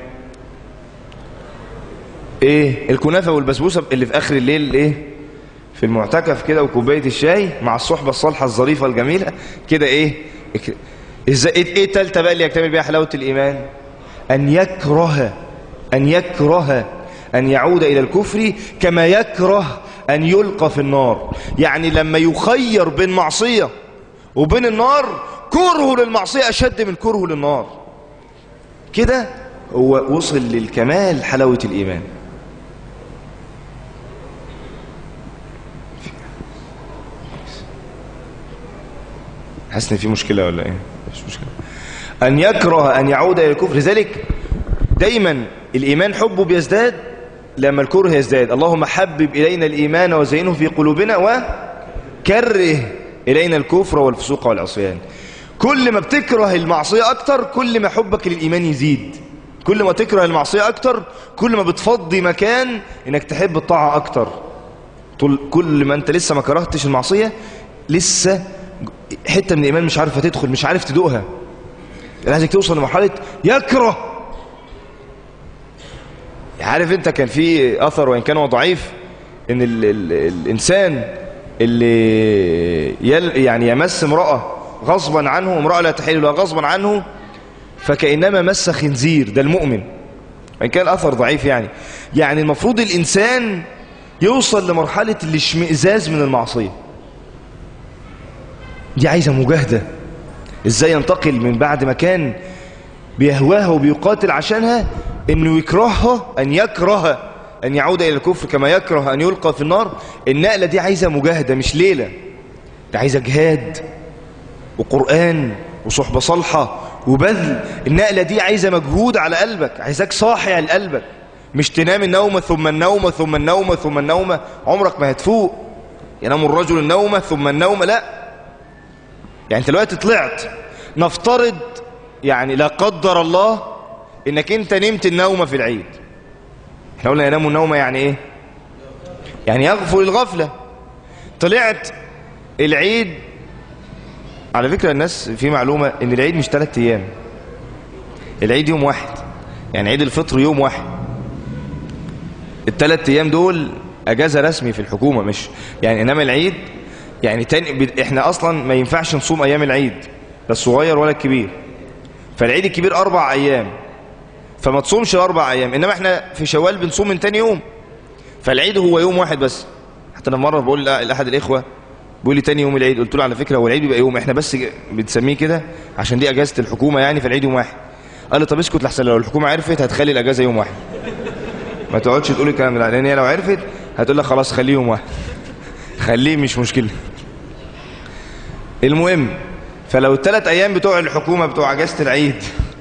ايه؟ الكنافة والبسبوسة اللي في آخر الليل، ايه؟ في المعتكف كده، وكوباية الشاي مع الصحبة الصالحة الظريفة الجميلة كده، ايه؟ ايه التالتة بقى اللي يكتمل بها حلاوة الإيمان؟ أن يكره أن يعود إلى الكفر كما يكره أن يلقى في النار. يعني لما يخير بين معصية وبين النار، كرهه للمعصية أشد من كرهه للنار. كده هو وصل للكمال حلاوة الإيمان. حاسس ان في مشكلة ولا ايه؟ مش مشكلة. أن يكره أن يعود إلى الكفر. لذلك دايما الإيمان حبه بيزداد لما الكره يزداد. اللهم حبب إلينا الإيمان وزينه في قلوبنا وكره إلينا الكفر والفسوق والعصيان. كل ما بتكره المعصية أكتر كل ما حبك للإيمان يزيد. كل ما تكره المعصية أكتر كل ما بتفضي مكان إنك تحب الطاعة أكتر. كل ما أنت لسه ما كرهتش المعصية لسه حتة من الإيمان مش عارفة تدخل، مش عارف تدوقها. لازم توصل لمرحلة يكره. عارف انت كان في اثر وان كان هو ضعيف ان الانسان اللي يعني يمس امرأة غصبا عنه، امرأة لا تحل له غصبا عنه، فكأنما مس خنزير. ده المؤمن وان كان الاثر ضعيف. يعني المفروض الانسان يوصل لمرحلة الاشمئزاز من المعصية دي. عايزة مجاهدة. ازاي ينتقل من بعد ما كان بيهواها وبيقاتل عشانها انه يكرهها، ان يكره ان يعود الى الكفر كما يكره ان يلقى في النار. النقلة دي عايزة مجاهدة مش ليلة. ده عايزة جهاد وقرآن وصحبة صالحة وبذل. النقلة دي عايزة مجهود على قلبك، عايزاك صاحي على قلبك، مش تنام النومة ثم النومة ثم النومة ثم النومة. عمرك ما هتفوق. ينام الرجل النومة ثم النومة، لا. يعني انت دلوقتي طلعت، نفترض يعني لا قدر الله انك انت نمت النومة في العيد. احنا قلنا ينام النومة يعني ايه؟ يعني يغفل الغفلة. طلعت العيد. على فكرة الناس في معلومة ان العيد مش 3 ايام، العيد يوم واحد. يعني عيد الفطر يوم واحد. ال3 ايام دول اجازة رسمي في الحكومة، مش يعني. انما العيد يعني احنا اصلا ما ينفعش نصوم ايام العيد، لا الصغير ولا الكبير. فالعيد الكبير 4 ايام، فما تصومش ال4 ايام. انما احنا في شوال بنصوم من تاني يوم، فالعيد هو يوم واحد بس. حتى انا مره بقول لاحد الاخوه بيقول لي تاني يوم العيد، قلت له على فكره هو العيد بيبقى يوم، احنا بس بنسميه كده عشان دي اجازه الحكومه يعني، فالعيد يوم واحد. قال لي طب اسكت لحسن لو الحكومه عرفت هتخلي الاجازه يوم واحد. ما تقعدش تقول الكلام ده، لان هي لو عرفت هتقول لك خلاص خليه يوم واحد، خليه مش مشكله. المهم، فلو ال3 ايام بتوع الحكومه بتوع اجازه العيد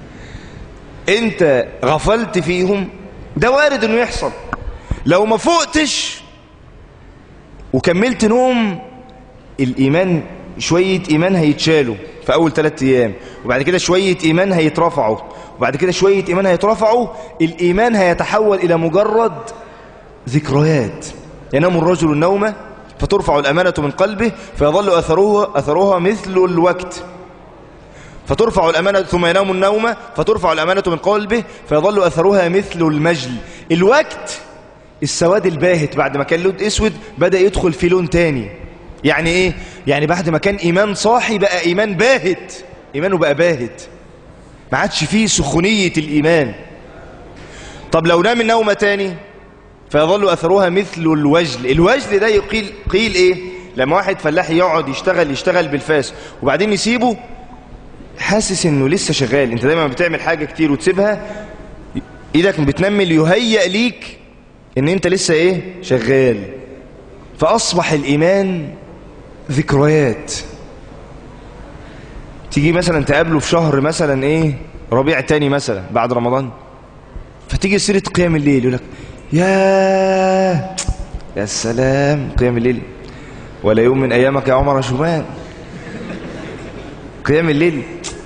انت غفلت فيهم، ده وارد انه يحصل. لو ما فوقتش وكملت نوم، الايمان شوية ايمان هيتشالوا في اول 3 ايام، وبعد كده شوية ايمان هيترفعوا، وبعد كده شوية ايمان هيترفعوا. الايمان هيتحول الى مجرد ذكريات. ينام الرجل النومة فترفع الامانة من قلبه فيظل اثرها مثل الوقت. فترفع الأمانة ثم ينام النوم فترفع الأمانة من قلبه فيظل أثرها مثل المجل. الوقت السواد الباهت بعد ما كان لون اسود بدأ يدخل في لون تاني. يعني ايه؟ يعني بعد ما كان إيمان صاحي بقى إيمان باهت، إيمانه بقى باهت، ما عادش فيه سخونية الإيمان. طب لو نام النوم تاني فيظل أثرها مثل الوجل. الوجل ده قيل ايه؟ لما واحد فلاح يقعد يشتغل بالفاس وبعدين يسيبه حاسس انه لسه شغال. انت دايما بتعمل حاجة كتير وتسيبها، ايدك بتنمل يهيأ ليك ان انت لسه ايه؟ شغال. فاصبح الايمان ذكريات. تيجي مثلا تقابله في شهر مثلا ايه؟ ربيع تاني مثلا بعد رمضان، فتيجي سيرة قيام الليل يقول لك يا سلام قيام الليل، ولا يوم من ايامك يا عمر شومان. قيام الليل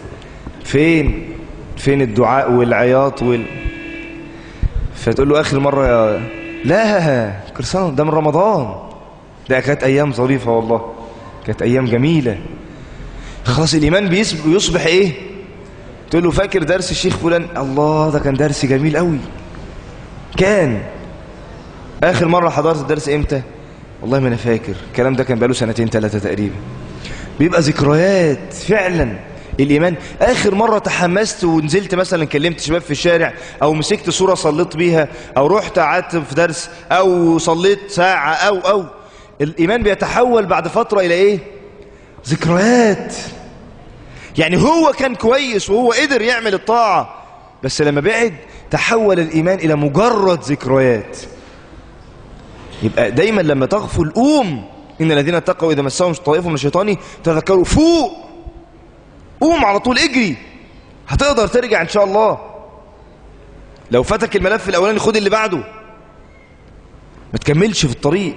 فين الدعاء والعياط فتقول له اخر مرة لا كل سنة ده من رمضان. ده كانت ايام ظريفة والله، كانت ايام جميلة. خلاص الإيمان بيصبح إيه؟ تقول له فاكر درس الشيخ فلان؟ الله ده كان درس جميل قوي. كان آخر مرة حضرت الدرس إمتى؟ والله ما أنا فاكر، الكلام ده كان بقاله 2 3 تقريبا. بيبقى ذكريات فعلا. الإيمان آخر مرة تحمست ونزلت مثلا كلمت شباب في الشارع، أو مسكت صورة صليت بيها، أو رحت قعدت في درس، أو صليت ساعة، أو الإيمان بيتحول بعد فترة إلى إيه؟ ذكريات. يعني هو كان كويس وهو قدر يعمل الطاعة، بس لما بعد تحول الإيمان إلى مجرد ذكريات. يبقى دايما لما تغفل قوم، إن الذين اتقوا إذا مسهم طائف من الشيطان تذكروا، فوق قوم على طول، اجري، هتقدر ترجع إن شاء الله. لو فاتك الملف الأولاني خد اللي بعده، ما تكملش في الطريق.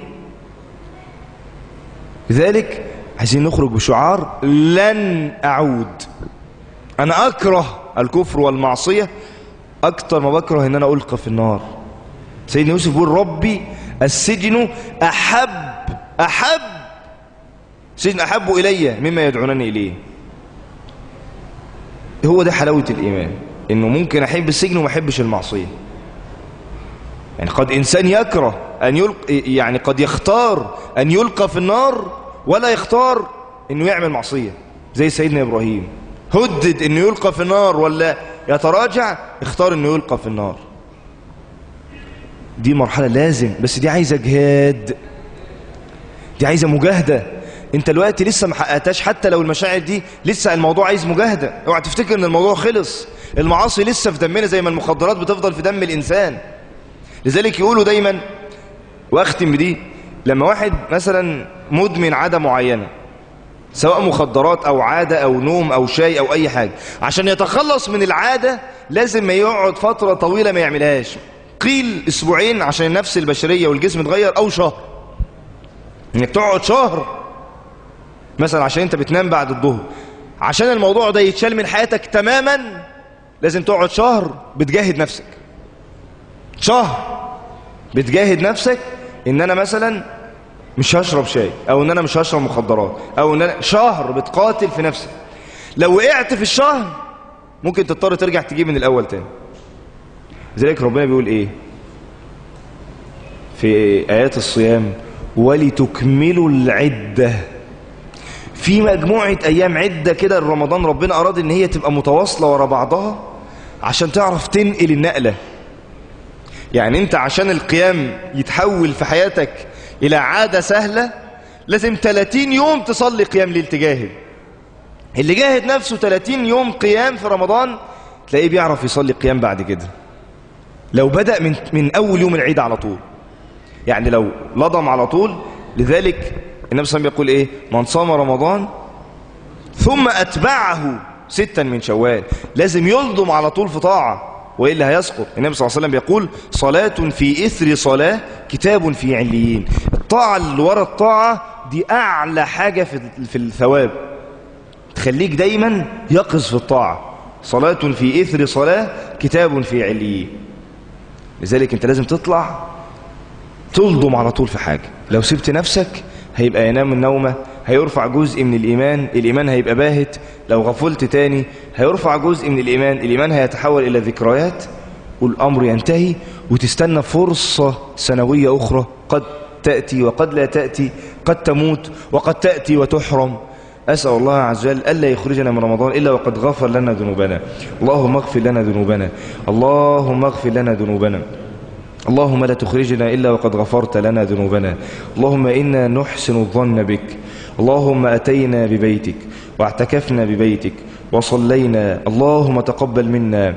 لذلك عايزين نخرج بشعار لن أعود. أنا أكره الكفر والمعصية أكتر ما بكره إن أنا ألقى في النار. سيدنا يوسف يقول ربي السجن سجن أحب إلي مما يدعونني إليه. هو ده حلاوة الإيمان، إنه ممكن أحب السجن وما أحبش المعصية. يعني قد إنسان يكره أن يلقى، يعني قد يختار أن يلقى في النار ولا يختار أنه يعمل معصية. زي سيدنا إبراهيم هدد أنه يلقى في النار ولا يتراجع، اختار أنه يلقى في النار. دي مرحلة لازم، بس دي عايزة جهاد، دي عايزة مجاهدة. انت دلوقتي لسه ما حققتهاش، حتى لو المشاعر دي لسه الموضوع عايز مجاهدة. اوعى تفتكر ان الموضوع خلص، المعاصي لسه في دمنا زي ما المخدرات بتفضل في دم الإنسان. لذلك يقولوا دايما، واختم بدي، لما واحد مثلا مدمن عادة معينة، سواء مخدرات أو عادة أو نوم أو شاي أو أي حاجة، عشان يتخلص من العادة لازم ما يقعد فترة طويلة ما يعملهاش. قيل 2 أسبوع عشان النفس البشرية والجسم يتغير، أو شهر. إنك تقعد شهر مثلا عشان أنت بتنام بعد الظهر، عشان الموضوع ده يتشال من حياتك تماما لازم تقعد شهر بتجاهد نفسك. شهر بتجاهد نفسك إن أنا مثلا مش هشرب شاي، أو إن أنا مش هشرب مخدرات، أو إن أنا شهر بتقاتل في نفسك. لو وقعت في الشهر ممكن تضطر ترجع تجيب من الأول تاني. لذلك ربنا بيقول إيه في آيات الصيام؟ ولتكملوا العدة. في مجموعة أيام عدة كده رمضان ربنا أراد إن هي تبقى متواصلة ورا بعضها عشان تعرف تنقل النقلة. يعني أنت عشان القيام يتحول في حياتك إلى عادة سهلة لازم 30 يوم تصلي قيام ليل تجاهد. اللي جاهد نفسه 30 يوم قيام في رمضان تلاقيه بيعرف يصلي قيام بعد كده، لو بدأ من أول يوم العيد على طول، يعني لو لضم على طول. لذلك النبي صلى الله عليه وسلم يقول إيه؟ من صام رمضان ثم أتبعه 6 من شوال. لازم يلضم على طول في طاعة وإلا هيسقط. النبي صلى الله عليه وسلم يقول صلاة في إثر صلاة كتاب في عليين. الطاعة اللي ورا الطاعة دي أعلى حاجة في الثواب، تخليك دايما يقظ في الطاعة. صلاة في إثر صلاة كتاب في عليين. لذلك أنت لازم تطلع تلضم على طول في حاجة. لو سبت نفسك هيبقى ينام النومة، هيرفع جزء من الإيمان هيبقى باهت. لو غفلت تاني هيرفع جزء من الإيمان هيتحول إلى ذكريات، والأمر ينتهي، وتستنى فرصة سنوية أخرى قد تأتي وقد لا تأتي، قد تموت وقد تأتي وتحرم. أسأل الله عز وجل ألا يخرجنا من رمضان إلا وقد غفر لنا ذنوبنا. اللهم اغفر لنا ذنوبنا، اللهم اغفر لنا ذنوبنا، اللهم لا تخرجنا إلا وقد غفرت لنا ذنوبنا. اللهم إنا نحسن الظن بك. اللهم أتينا ببيتك واعتكفنا ببيتك وصلينا، اللهم تقبل منا،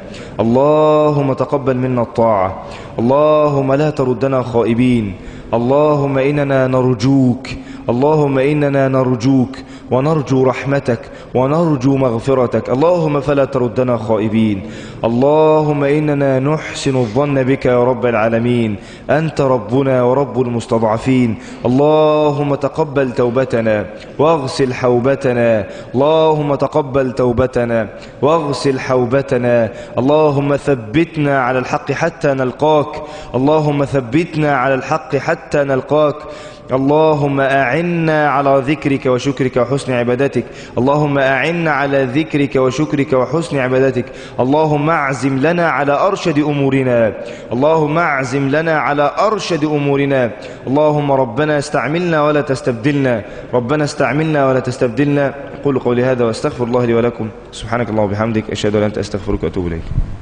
اللهم تقبل منا الطاعة، اللهم لا تردنا خائبين، اللهم إننا نرجوك، اللهم إننا نرجوك ونرجو رحمتك ونرجو مغفرتك، اللهم فلا تردنا خائبين. اللهم إننا نحسن الظن بك يا رب العالمين، أنت ربنا ورب المستضعفين. اللهم تقبل توبتنا واغسل حوبتنا، اللهم تقبل توبتنا واغسل حوبتنا. اللهم ثبتنا على الحق حتى نلقاك، اللهم ثبتنا على الحق حتى نلقاك. اللهم أعنا على ذكرك وشكرك وحسن عبادتك. اللهم أعنا على ذكرك وشكرك وحسن عبادتك. اللهم اعزم لنا على أرشد أمورنا. اللهم اعزم لنا على أرشد أمورنا. اللهم ربنا استعملنا ولا تستبدلنا. ربنا استعملنا ولا تستبدلنا. قولوا قولي هذا واستغفر الله لي ولكم. سبحانك اللهم وبحمدك، أشهد أن لا إله إلا أنت، أستغفرك وأتوب إليك.